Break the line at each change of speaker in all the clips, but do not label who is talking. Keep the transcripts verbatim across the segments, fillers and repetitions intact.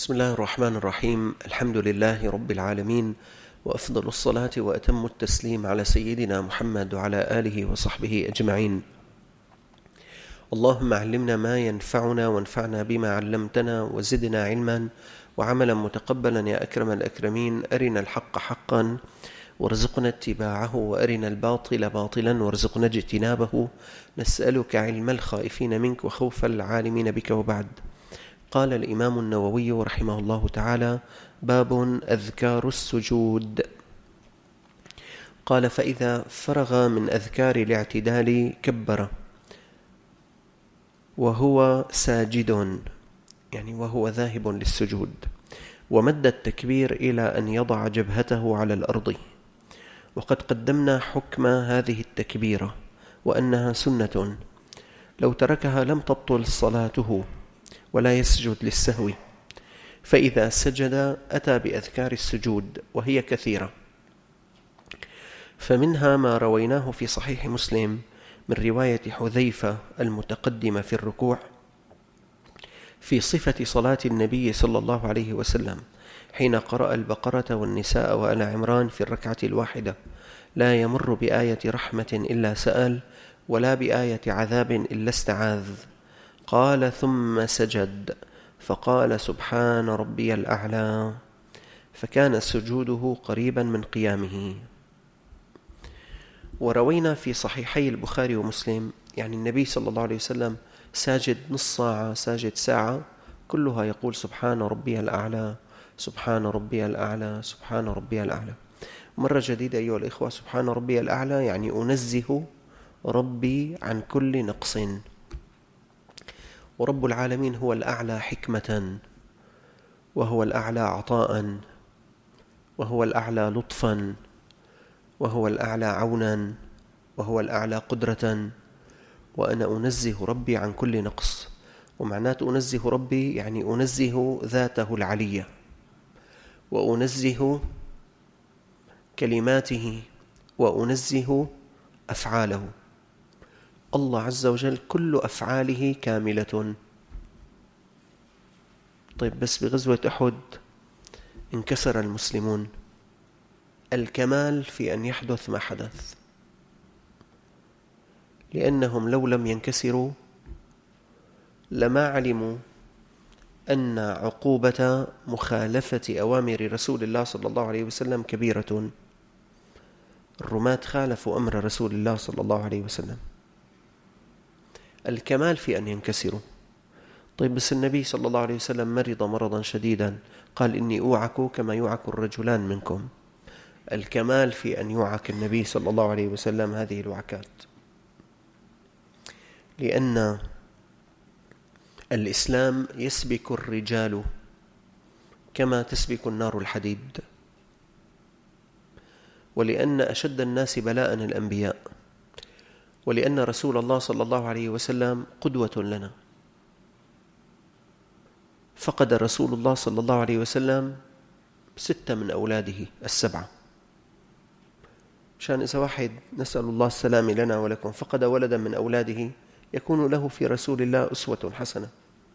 بسم الله الرحمن الرحيم. الحمد لله رب العالمين، وأفضل الصلاة وأتم التسليم على سيدنا محمد وعلى آله وصحبه أجمعين. اللهم علمنا ما ينفعنا وانفعنا بما علمتنا وزدنا علما وعملا متقبلا يا أكرم الأكرمين. أرنا الحق حقا وارزقنا اتباعه، وأرنا الباطل باطلا وارزقنا اجتنابه. نسألك علم الخائفين منك وخوف العالمين بك. وبعد. قال الإمام النووي رحمه الله تعالى: باب أذكار السجود. قال: فإذا فرغ من أذكار الاعتدال كبر وهو ساجد، يعني وهو ذاهب للسجود، ومد التكبير إلى أن يضع جبهته على الأرض. وقد قدمنا حكم هذه التكبيرة وأنها سنة، لو تركها لم تبطل صلاته ولا يسجد للسهو. فإذا سجد أتى بأذكار السجود وهي كثيرة، فمنها ما رويناه في صحيح مسلم من رواية حذيفة المتقدمة في الركوع في صفة صلاة النبي صلى الله عليه وسلم حين قرأ البقرة والنساء وآل عمران في الركعة الواحدة: لا يمر بآية رحمة إلا سأل، ولا بآية عذاب إلا استعاذ. قال: ثم سجد فقال: سبحان ربي الأعلى، فكان سجوده قريبا من قيامه. وروينا في صحيحي البخاري ومسلم يعني النبي صلى الله عليه وسلم ساجد نص ساعة، ساجد ساعة، كلها يقول: سبحان ربي الأعلى، سبحان ربي الأعلى، سبحان ربي الأعلى. مرة جديدة أيها الإخوة، سبحان ربي الأعلى يعني أنزه ربي عن كل نقص. ورب العالمين هو الأعلى حكمة، وهو الأعلى عطاء، وهو الأعلى لطفا، وهو الأعلى عونا، وهو الأعلى قدرة. وأنا أنزه ربي عن كل نقص. ومعنات أنزه ربي يعني أنزه ذاته العلية، وأنزه كلماته، وأنزه أفعاله. الله عز وجل كل أفعاله كاملة. طيب، بس بغزوة أحد انكسر المسلمون. الكمال في أن يحدث ما حدث، لأنهم لو لم ينكسروا لما علموا أن عقوبة مخالفة أوامر رسول الله صلى الله عليه وسلم كبيرة. الرماة خالفوا أمر رسول الله صلى الله عليه وسلم. الكمال في أن ينكسروا. طيب، بس النبي صلى الله عليه وسلم مرض مرضا شديدا، قال: إني أوعك كما يوعك الرجلان منكم. الكمال في أن يوعك النبي صلى الله عليه وسلم هذه الوعكات، لأن الإسلام يسبك الرجال كما تسبك النار الحديد، ولأن أشد الناس بلاء الأنبياء، ولأن رسول الله صلى الله عليه وسلم قدوة لنا. فقد رسول الله صلى الله عليه وسلم ستة من أولاده السبعة، مشان إذا واحد، نسأل الله السلام لنا ولكم، فقد ولدا من أولاده يكون له في رسول الله أسوة حسنة.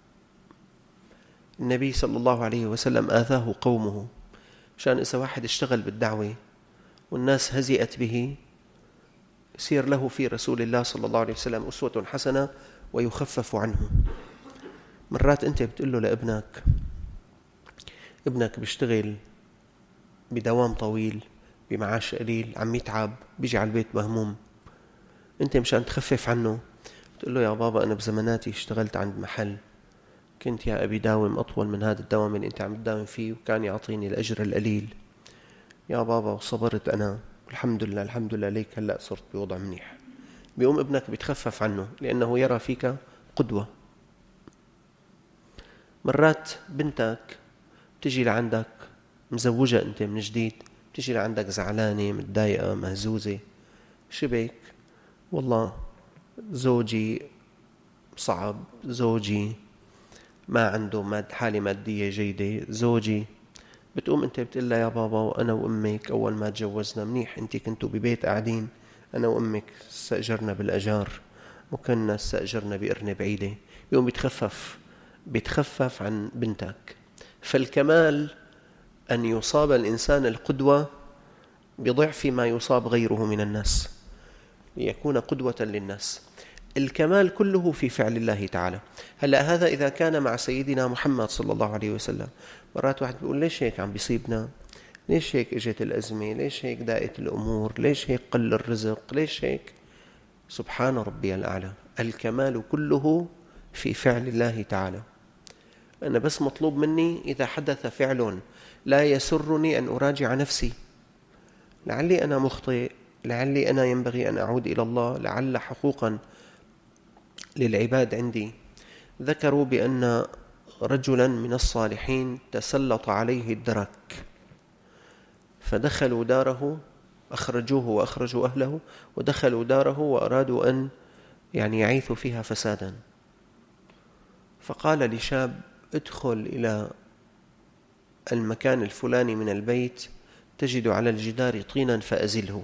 النبي صلى الله عليه وسلم آذاه قومه، مشان إذا واحد اشتغل بالدعوة والناس هزئت به يصير له في رسول الله صلى الله عليه وسلم أسوة حسنة ويخفف عنه. مرات أنت بتقول له لابنك، ابنك بيشتغل بدوام طويل بمعاش قليل، عم يتعب، بيجي على البيت مهموم، أنت مشان تخفف عنه تقول له: يا بابا، أنا بزماناتي اشتغلت عند محل، كنت يا أبي داوم أطول من هذا الدوام اللي أنت عم تداوم فيه، وكان يعطيني الأجر القليل يا بابا، وصبرت أنا، والحمد لله الحمد لله ليك هلأ صرت بوضع منيح. بيقوم ابنك بيتخفف عنه لأنه يرى فيك قدوة. مرات بنتك تجي لعندك مزوجة أنت من جديد، تجي لعندك زعلانة متضايقة مهزوزة، شبك والله زوجي صعب، زوجي ما عنده ماد حالة مادية جيدة، زوجي. بتقوم أنت بتقول لها: يا بابا، وأنا وأمك أول ما تجوزنا منيح أنت كنتوا ببيت قاعدين، أنا وأمك استأجرنا بالأجار وكنا استأجرنا بقرنة بعيدة. يوم بيتخفف بيتخفف عن بنتك. فالكمال أن يصاب الإنسان القدوة بضعف ما يصاب غيره من الناس، ليكون قدوة للناس. الكمال كله في فعل الله تعالى. هلأ هذا إذا كان مع سيدنا محمد صلى الله عليه وسلم. مرات واحد بيقول ليش هيك عم بيصيبنا؟ ليش هيك اجت الأزمة؟ ليش هيك ضاقت الأمور؟ ليش هيك قل الرزق؟ ليش هيك؟ سبحان ربي الأعلى، الكمال كله في فعل الله تعالى. أنا بس مطلوب مني إذا حدث فعل لا يسرني أن أراجع نفسي، لعلي أنا مخطئ، لعلي أنا ينبغي أن أعود إلى الله، لعل حقوقا للعباد عندي. ذكروا بأن رجلا من الصالحين تسلط عليه الدرك، فدخلوا داره، أخرجوه وأخرجوا أهله، ودخلوا داره وأرادوا أن يعني يعيثوا فيها فسادا. فقال لشاب: ادخل إلى المكان الفلاني من البيت تجد على الجدار طينا فأزله.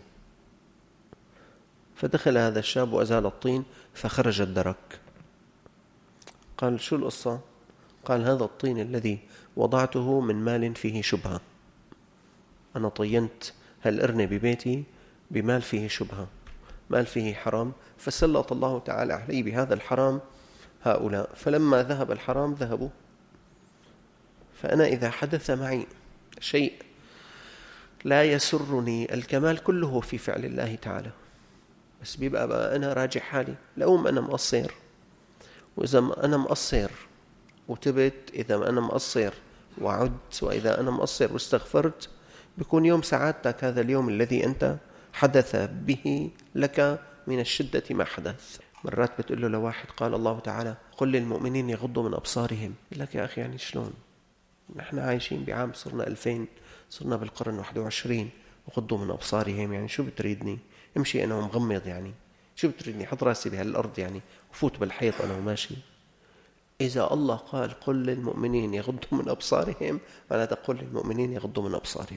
فدخل هذا الشاب وأزال الطين فخرج الدرك. قال: شو القصة؟ قال: هذا الطين الذي وضعته من مال فيه شبهة، أنا طينت هالقرنة ببيتي بمال فيه شبهة، مال فيه حرام، فسلط الله تعالى عليه بهذا الحرام هؤلاء، فلما ذهب الحرام ذهبوا. فأنا إذا حدث معي شيء لا يسرني، الكمال كله في فعل الله تعالى، بس بيبقى بقى أنا راجع حالي، لأوم أنا مقصر، وإذا أنا مقصر وتبت، إذا أنا مقصر وعدت، وإذا أنا مقصر واستغفرت، بيكون يوم سعادتك هذا اليوم الذي أنت حدث به لك من الشدة ما حدث. مرات بتقول له لواحد: قال الله تعالى: قل للمؤمنين يغضوا من أبصارهم. يقول لك: يا أخي يعني شلون؟ نحن عايشين بعام صرنا ألفين، صرنا بالقرن واحد وعشرين، وغضوا من أبصارهم، يعني شو بتريدني؟ امشي أنا ومغمض، يعني شو بتريدني؟ حط راسي بهالأرض يعني وفوت بالحيط أنا وماشي. إذا الله قال قل للمؤمنين يغضوا من أبصارهم، معناتها قل للمؤمنين يغضوا من أبصارهم.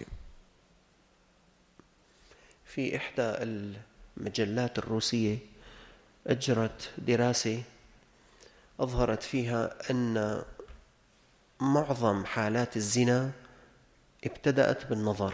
في إحدى المجلات الروسية أجرت دراسة أظهرت فيها أن معظم حالات الزنا ابتدأت بالنظر.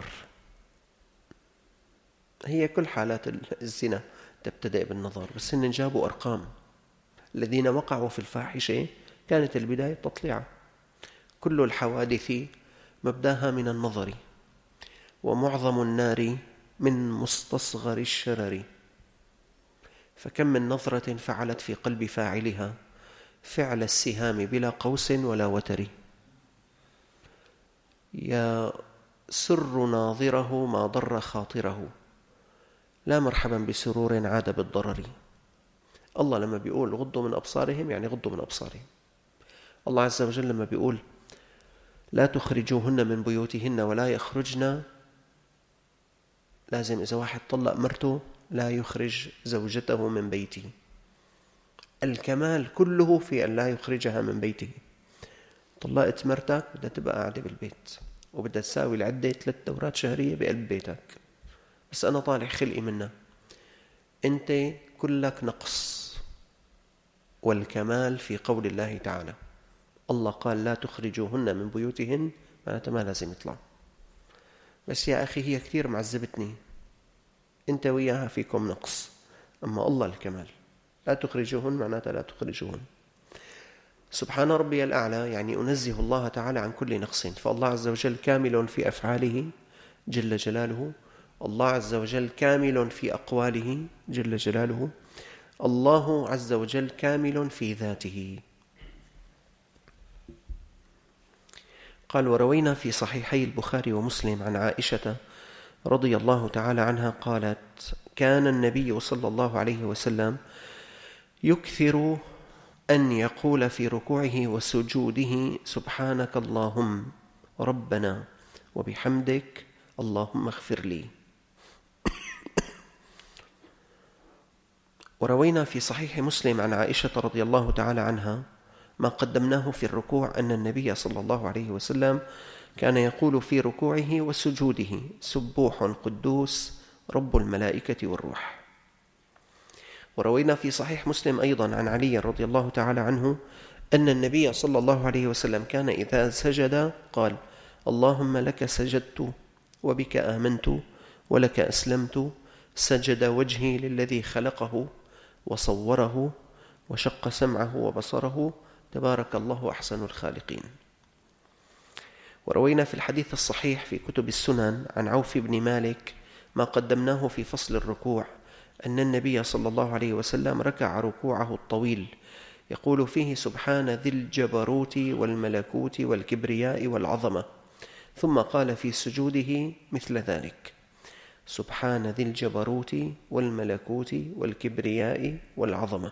هي كل حالات الزنا تبتدأ بالنظر، بس إن جابوا أرقام. الذين وقعوا في الفاحشة كانت البداية تطلع. كل الحوادث مبداها من النظر، ومعظم النار من مستصغر الشرر، فكم من نظرة فعلت في قلب فاعلها فعل السهام بلا قوس ولا وتر، يسر ناظره ما ضر خاطره، لا مرحبا بسرور عاد بالضرر. الله لما بيقول غضوا من أبصارهم يعني غضوا من أبصارهم. الله عز وجل لما بيقول لا تخرجوهن من بيوتهن ولا يخرجن، لازم إذا واحد طلق مرته لا يخرج زوجته من بيته. الكمال كله في أن لا يخرجها من بيته. طلقت مرتك بدها تبقى قاعدة بالبيت، وبدها تساوي العدة ثلاث دورات شهرية بقلب بيتك، بس أنا طالع خلقي منها. أنت كلك نقص، والكمال في قول الله تعالى. الله قال لا تخرجوهن من بيوتهن، معناتها ما لازم يطلع. بس يا أخي هي كثير معذبتني، أنت وياها فيكم نقص، أما الله الكمال. لا تخرجوهن معناتها لا تخرجوهن. سبحان ربي الأعلى، يعني أنزه الله تعالى عن كل نقص. فالله عز وجل كامل في أفعاله جل جلاله، الله عز وجل كامل في أقواله جل جلاله، الله عز وجل كامل في ذاته. قال: وروينا في صحيحي البخاري ومسلم عن عائشة رضي الله تعالى عنها قالت: كان النبي صلى الله عليه وسلم يكثر أن يقول في ركوعه وسجوده سبحانك اللهم ربنا وبحمدك اللهم اغفر لي. وروينا في صحيح مسلم عن عائشة رضي الله تعالى عنها ما قدمناه في الركوع، أن النبي صلى الله عليه وسلم كان يقول في ركوعه وسجوده سبوح قدوس رب الملائكة والروح. وروينا في صحيح مسلم أيضا عن علي رضي الله تعالى عنه أن النبي صلى الله عليه وسلم كان إذا سجد قال: اللهم لك سجدت وبك آمنت ولك أسلمت، سجد وجهي للذي خلقه وصوره وشق سمعه وبصره، تبارك الله أحسن الخالقين. وروينا في الحديث الصحيح في كتب السنن عن عوف بن مالك ما قدمناه في فصل الركوع، أن النبي صلى الله عليه وسلم ركع ركوعه الطويل يقول فيه: سبحان ذي الجبروت والملكوت والكبرياء والعظمة، ثم قال في سجوده مثل ذلك: سبحان ذي الجبروت والملكوت والكبرياء والعظمة.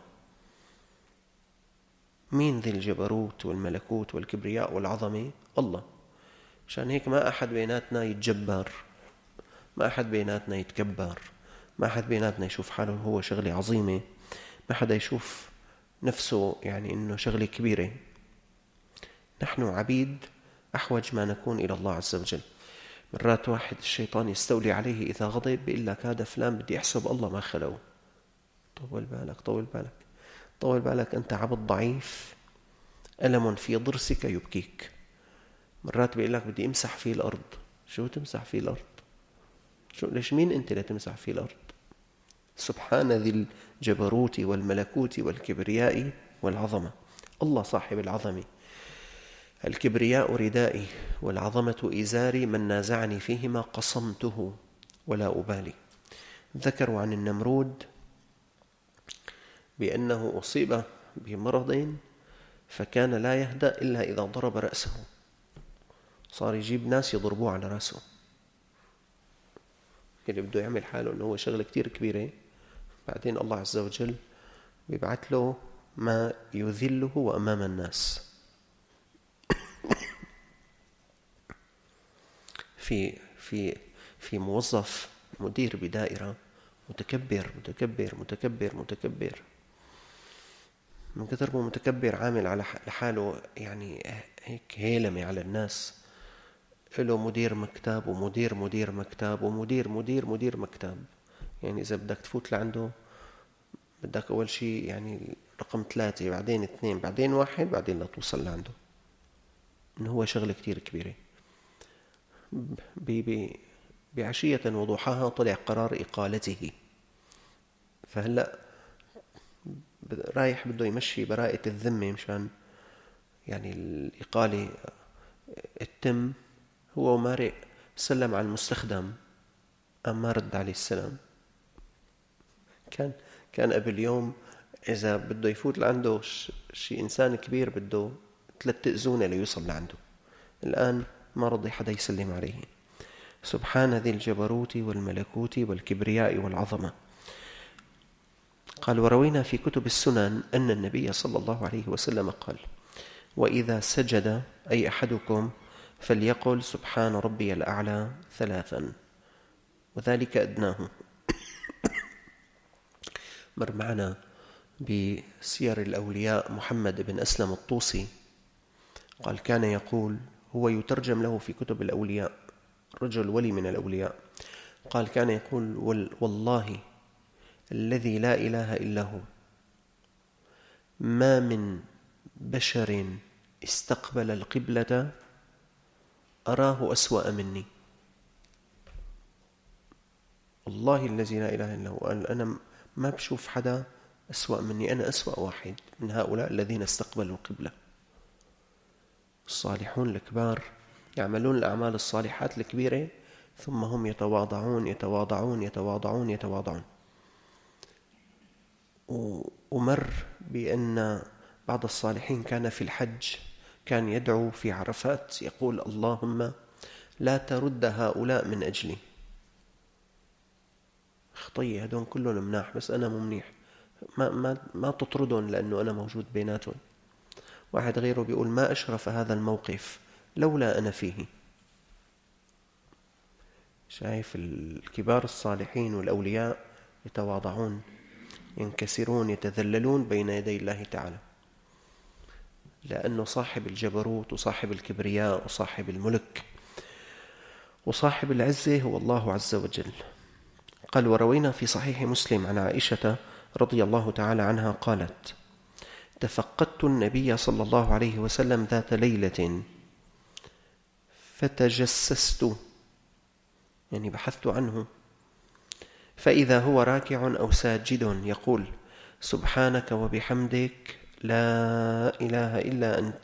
مين ذي الجبروت والملكوت والكبرياء والعظمة؟ الله. عشان هيك ما أحد بيناتنا يتجبر، ما أحد بيناتنا يتكبر، ما أحد بيناتنا يشوف حاله هو شغلة عظيمة، ما حدا يشوف نفسه يعني إنه شغلة كبيرة. نحن عبيد أحوج ما نكون إلى الله عز وجل. مرات واحد الشيطان يستولي عليه إذا غضب بيقول لك: هذا فلان بدي أحسب الله ما خلقه. طول بالك طول بالك طول بالك، أنت عبد ضعيف، ألم في ضرسك يبكيك. مرات بيقول لك: بدي أمسح فيه الأرض. شو تمسح فيه الأرض؟ شو ليش مين أنت لتمسح فيه الأرض؟ سبحان ذي الجبروت والملكوت والكبرياء والعظمة. الله صاحب العظمة. الكبرياء ردائي والعظمة إزاري، من نازعني فيهما قصمته ولا أبالي. ذكروا عن النمرود بأنه أصيب بمرض فكان لا يهدأ إلا إذا ضرب رأسه، صار يجيب ناس يضربوه على رأسه. اللي بده يعمل حاله أنه هو شغلة كتير كبيرة، بعدين الله عز وجل بيبعث له ما يذله وأمام الناس. في في في موظف مدير بدائرة متكبر متكبر متكبر متكبر من كثر ما متكبر، عامل على حاله يعني هيك هيلمة على الناس. له مدير مكتب ومدير مدير مكتب ومدير مدير مدير مكتب. يعني إذا بدك تفوت لعنده بدك أول شيء يعني رقم ثلاثة، بعدين اثنين، بعدين واحد، بعدين لا توصل لعنده. إنه هو شغلة كتير كبيرة. بعشية وضحاها طلع قرار إقالته، فهلأ رايح بده يمشي براءة الذمة مشان يعني الإقالة التم. هو مارق سلم على المستخدم، أم ما رد عليه السلام. كان كان قبل يوم إذا بده يفوت لعنده شي إنسان كبير بده ثلاث أذونة ليوصل لعنده، الآن ما رضي حدا يسلم عليه. سبحان ذي الجبروت والملكوت والكبرياء والعظمة. قال: وروينا في كتب السنن أن النبي صلى الله عليه وسلم قال: وإذا سجد أي أحدكم فليقل سبحان ربي الأعلى ثلاثا، وذلك أدناه. مر معنا بسير الأولياء محمد بن أسلم الطوسي قال: كان يقول، هو يترجم له في كتب الأولياء، رجل ولي من الأولياء، قال: كان يقول: والله الذي لا إله إلا هو، ما من بشر استقبل القبلة أراه أسوأ مني. والله الذي لا إله إلا هو، أنا ما بشوف حدا أسوأ مني، أنا أسوأ واحد من هؤلاء الذين استقبلوا القبلة. الصالحون الكبار يعملون الأعمال الصالحات الكبيرة ثم هم يتواضعون يتواضعون يتواضعون يتواضعون. ومر بأن بعض الصالحين كان في الحج كان يدعو في عرفات يقول: اللهم لا ترد هؤلاء من أجلي. خطية هدون كلهم مناح بس أنا مو منيح، ما, ما, ما تطردهم لأنه أنا موجود بيناتهم. واحد غيره بيقول: ما أشرف هذا الموقف لولا أنا فيه. شايف الكبار الصالحين والأولياء يتواضعون ينكسرون يتذللون بين يدي الله تعالى، لأنه صاحب الجبروت وصاحب الكبرياء وصاحب الملك وصاحب العزة هو الله عز وجل. قال: وروينا في صحيح مسلم عن عائشة رضي الله تعالى عنها قالت: تفقدت النبي صلى الله عليه وسلم ذات ليلة فتجسست، يعني بحثت عنه، فإذا هو راكع أو ساجد يقول سبحانك وبحمدك لا إله إلا أنت.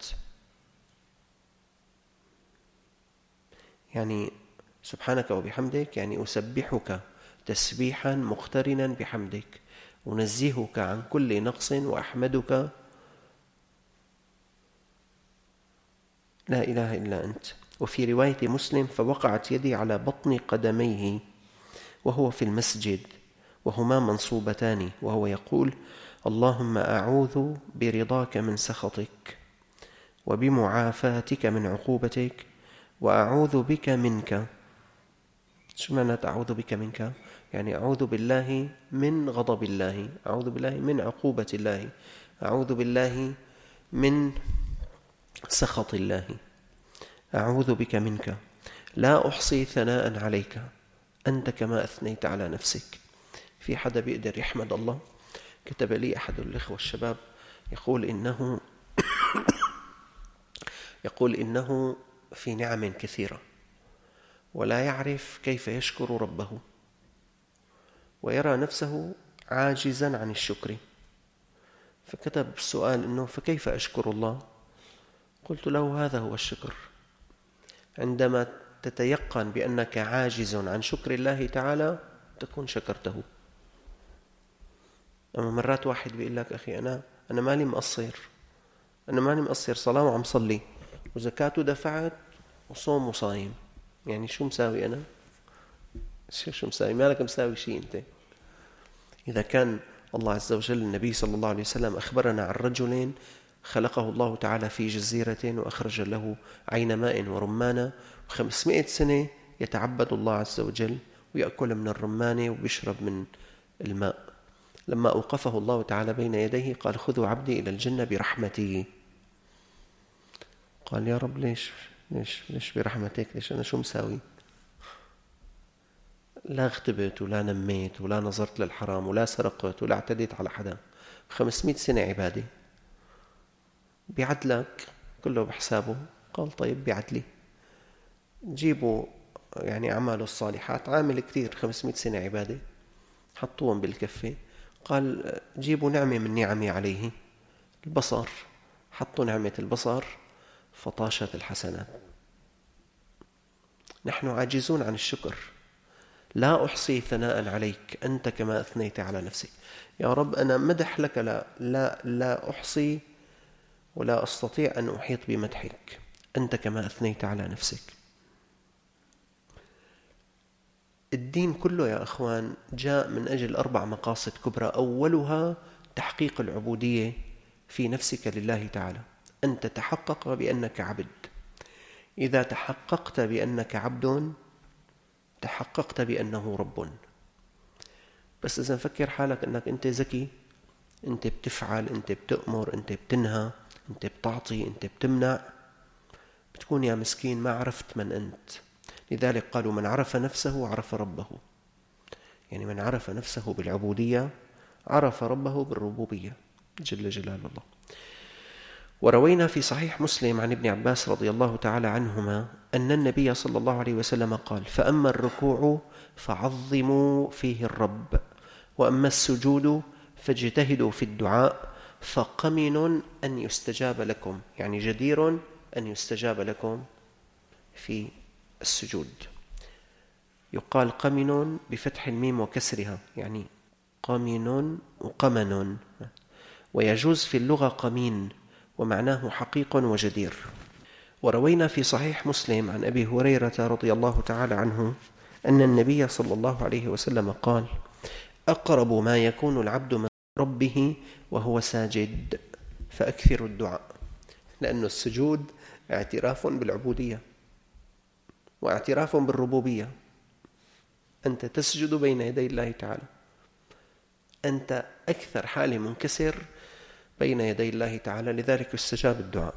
يعني سبحانك وبحمدك يعني أسبحك تسبيحا مقترنا بحمدك، أنزهك عن كل نقص وأحمدك لا إله إلا أنت. وفي رواية مسلم فوقعت يدي على بطن قدميه وهو في المسجد وهما منصوبتان، وهو يقول اللهم أعوذ برضاك من سخطك وبمعافاتك من عقوبتك وأعوذ بك منك. شو معنى أعوذ بك منك؟ يعني أعوذ بالله من غضب الله، أعوذ بالله من عقوبة الله، أعوذ بالله من سخط الله، أعوذ بك منك، لا أحصي ثناء عليك أنت كما أثنيت على نفسك. في حدا بيقدر يحمد الله؟ كتب لي أحد الإخوة الشباب يقول إنه يقول إنه في نعم كثيرة ولا يعرف كيف يشكر ربه ويرى نفسه عاجزا عن الشكر، فكتب السؤال إنه فكيف أشكر الله؟ قلت له هذا هو الشكر، عندما تتيقن بأنك عاجز عن شكر الله تعالى تكون شكرته. أما مرات واحد بيقول لك أخي أنا أنا مالي مقصر، أنا مالي مقصر صلاة وعم صلي وزكاته دفعت وصوم وصايم، يعني شو مساوي أنا؟ شو شو مساوي؟ مالك مساوي شيء أنت. إذا كان الله عز وجل النبي صلى الله عليه وسلم أخبرنا عن رجل خلقه الله تعالى في جزيرة وأخرج له عين ماء ورمانة وخمسمائة سنة يتعبد الله عز وجل ويأكل من الرمان ويشرب من الماء، لما أوقفه الله تعالى بين يديه قال خذوا عبدي إلى الجنة برحمته. قال يا رب ليش ليش ليش برحمتك؟ ليش أنا شو مساوي؟ لا اغتبت ولا نميت ولا نظرت للحرام ولا سرقت ولا اعتديت على حدا، خمسمائة سنة عبادة، بيعدلك كله بحسابه. قال طيب بيعدلي، جيبوا يعني أعماله الصالحات، عامل كثير خمسمائة سنة عبادة، حطوهم بالكفة. قال جيبوا نعمة من نعمي عليه، البصر، حطوا نعمة البصر فطاشت الحسنات. نحن عاجزون عن الشكر. لا أحصي ثناء عليك أنت كما أثنيت على نفسك. يا رب أنا مدح لك لا, لا, لا أحصي ولا أستطيع أن أحيط بمدحك أنت كما أثنيت على نفسك. الدين كله يا أخوان جاء من أجل أربع مقاصد كبرى، أولها تحقيق العبودية في نفسك لله تعالى، أن تتحقق بأنك عبد. إذا تحققت بأنك عبد تحققت بأنه رب. بس إذا فكر حالك أنك أنت ذكي، أنت بتفعل، أنت بتأمر، أنت بتنهى، أنت بتعطي، أنت بتمنع، بتكون يا مسكين ما عرفت من أنت. لذلك قالوا من عرف نفسه عرف ربه، يعني من عرف نفسه بالعبودية عرف ربه بالربوبية جل جلال الله. وروينا في صحيح مسلم عن ابن عباس رضي الله تعالى عنهما أن النبي صلى الله عليه وسلم قال فأما الركوع فعظموا فيه الرب، وأما السجود فاجتهدوا في الدعاء فقمن أن يستجاب لكم، يعني جدير أن يستجاب لكم في السجود. يقال قمن بفتح الميم وكسرها، يعني قمن وقمن، ويجوز في اللغة قمين ومعناه حقيق وجدير. وروينا في صحيح مسلم عن أبي هريرة رضي الله تعالى عنه أن النبي صلى الله عليه وسلم قال أقرب ما يكون العبد من ربه وهو ساجد فأكثر الدعاء، لأن السجود اعتراف بالعبودية واعتراف بالربوبية. أنت تسجد بين يدي الله تعالى، أنت أكثر حالة منكسر بين يدي الله تعالى، لذلك استجاب الدعاء.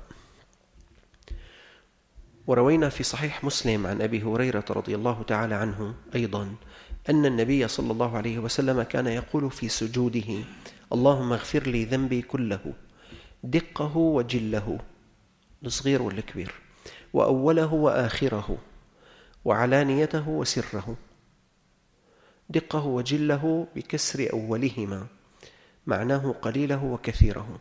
وروينا في صحيح مسلم عن أبي هريرة رضي الله تعالى عنه أيضا أن النبي صلى الله عليه وسلم كان يقول في سجوده اللهم اغفر لي ذنبي كله دقه وجله، الصغير والكبير، وأوله وآخره، وعلانيته وسره. دقه وجله بكسر أولهما، معناه قليله وكثيره.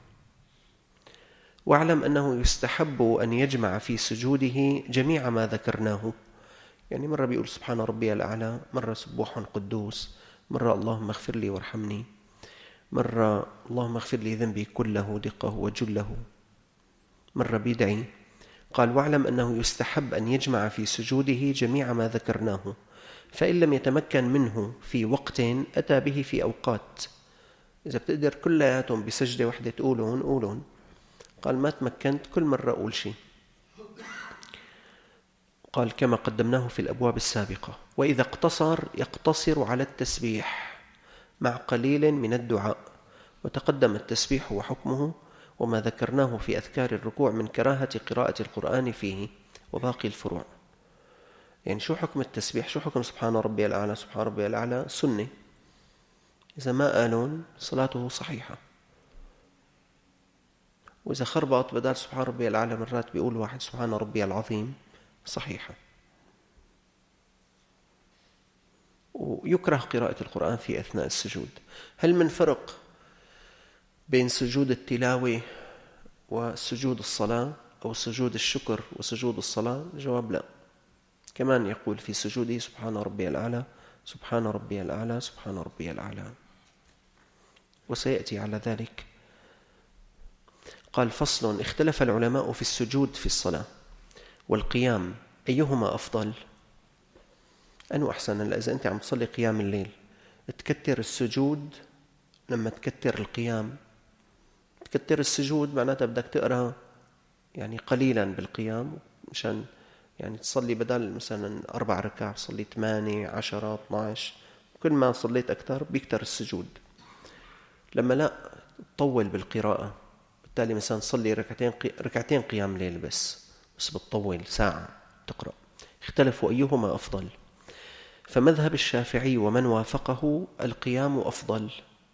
واعلم أنه يستحب أن يجمع في سجوده جميع ما ذكرناه، يعني مرة بيقول سبحان ربي الأعلى، مرة سبوح قدوس، مرة اللهم اغفر لي وارحمني، مرة اللهم اغفر لي ذنبي كله دقه وجله، مرة بيدعي. قال واعلم أنه يستحب أن يجمع في سجوده جميع ما ذكرناه، فإن لم يتمكن منه في وقت أتى به في أوقات. إذا بتقدر كلياتهم بسجدة واحدة تقولون قولون. قال ما تمكنت كل مرة أقول شيء. قال كما قدمناه في الأبواب السابقة. وإذا اقتصر يقتصر على التسبيح مع قليل من الدعاء، وتقدم التسبيح وحكمه وما ذكرناه في أذكار الركوع من كراهة قراءة القرآن فيه وباقي الفروع. يعني شو حكم التسبيح؟ شو حكم سبحان ربي الأعلى؟ سبحان ربي الأعلى سنة، إذا ما قالون صلاته صحيحة. وإذا خربط بدل سبحان ربي الأعلى مرات بيقول واحد سبحان ربي العظيم صحيحة. ويكره قراءة القرآن في أثناء السجود. هل من فرق بين سجود التلاوة وسجود الصلاة أو سجود الشكر وسجود الصلاة؟ الجواب لا. كمان يقول في سجوده سبحان ربي الأعلى سبحان ربي الأعلى سبحان ربي الأعلى، وسيأتي على ذلك. قال فصل: اختلف العلماء في السجود في الصلاة والقيام، أيهما أفضل؟ أنه أحسن؟ إذا أنت عم تصلي قيام الليل تكتر السجود لما تكتر القيام. تكتر السجود معناتها بدك تقرأ يعني قليلا بالقيام، مشان يعني تصلي بدل مثلا أربع ركع تصلي ثمانية عشرة اثناعش، كل ما صليت أكثر بيكتر السجود. لما لا تطول بالقراءة، بالتالي مثلا تصلي ركعتين ركعتين قيام ليل بس بس بتطول ساعة تقرأ. اختلفوا أيهما أفضل، فمذهب الشافعي ومن وافقه القيام أفضل،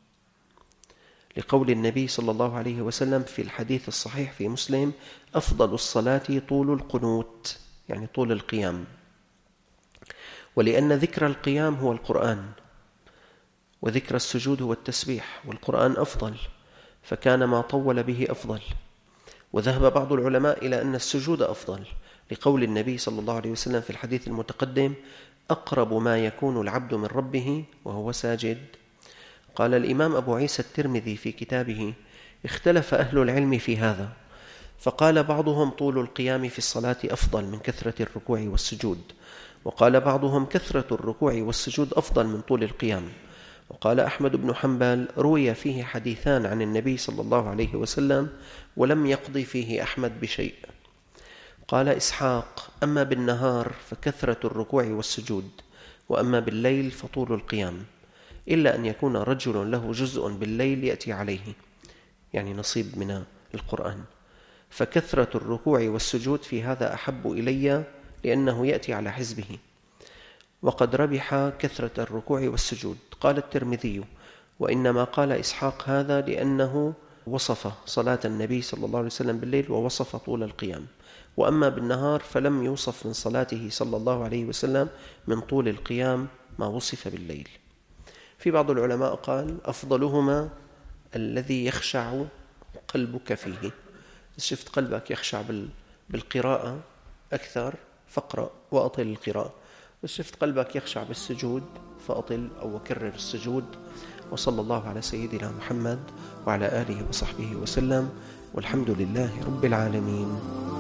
لقول النبي صلى الله عليه وسلم في الحديث الصحيح في مسلم: أفضل الصلاة طول القنوت، يعني طول القيام. ولأن ذكر القيام هو القرآن، وذكر السجود هو التسبيح، والقرآن أفضل، فكان ما طول به أفضل. وذهب بعض العلماء إلى أن السجود أفضل، لقول النبي صلى الله عليه وسلم في الحديث المتقدم: أقرب ما يكون العبد من ربه وهو ساجد. قال الإمام أبو عيسى الترمذي في كتابه: اختلف أهل العلم في هذا، فقال بعضهم طول القيام في الصلاة أفضل من كثرة الركوع والسجود، وقال بعضهم كثرة الركوع والسجود أفضل من طول القيام. وقال أحمد بن حنبل: روي فيه حديثان عن النبي صلى الله عليه وسلم ولم يقضي فيه أحمد بشيء. قال إسحاق: أما بالنهار فكثرة الركوع والسجود، وأما بالليل فطول القيام، إلا أن يكون رجل له جزء بالليل يأتي عليه، يعني نصيب من القرآن، فكثرة الركوع والسجود في هذا أحب إلي لأنه يأتي على حزبه، وقد ربح كثرة الركوع والسجود. قال الترمذي: وإنما قال إسحاق هذا لأنه وصف صلاة النبي صلى الله عليه وسلم بالليل ووصف طول القيام، وأما بالنهار فلم يوصف من صلاته صلى الله عليه وسلم من طول القيام ما وصف بالليل. في بعض العلماء قال أفضلهما الذي يخشع قلبك فيه. إذا شفت قلبك يخشع بالقراءة أكثر فاقرأ وأطل القراءة، إذا شفت قلبك يخشع بالسجود فأطل أو كرر السجود. وصلى الله على سيدنا محمد وعلى آله وصحبه وسلم، والحمد لله رب العالمين.